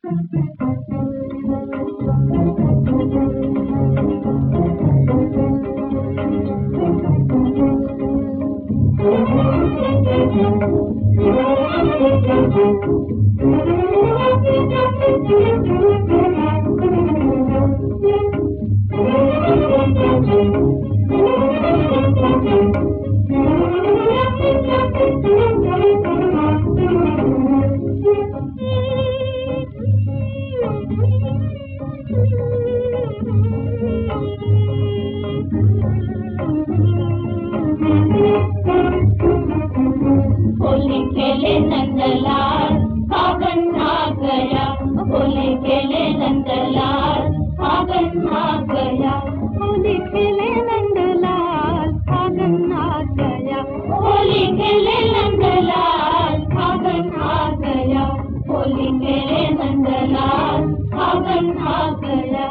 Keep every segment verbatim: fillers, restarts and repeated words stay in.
होली खेले नंदलाल फागुन आ गया, होली खेले नंदलाल फागुन आ गया, होली खेले नंदलाल फागुन आ गया, होली खेले नंदलाल फागुन आ गया, होली खेले नंदलाल फागुन आ गया।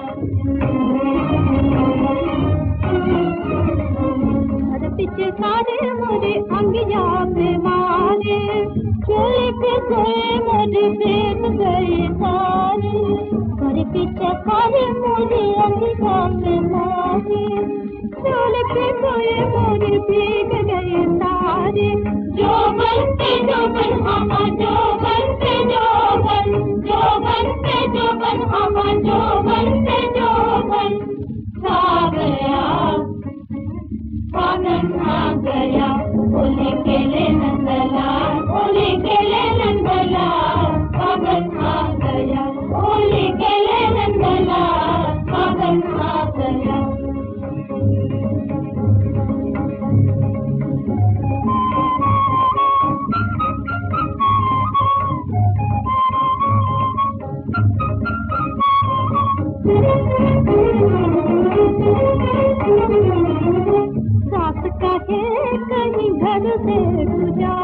पीछे सारे मोरे अंगिया पे मारे, चोली पे सोए मोरे फेंक गए सारे, मेरे पीछे सारे मोरे अंगिया पे मारे, चोली पे सोए मोरे फेंक गए सारे। जो बनते जो बन हमा जो बनते जो बन, जो बनते जो बन हमा जो बनते जो बन, छा गया फागुन आ गया, होली खेले नंदलाल, होली खेले नंदलाल फागुन आ गया, होली खेले नंदलाल फागुन आ गया। सास कहे कहीं घर से गुजारा,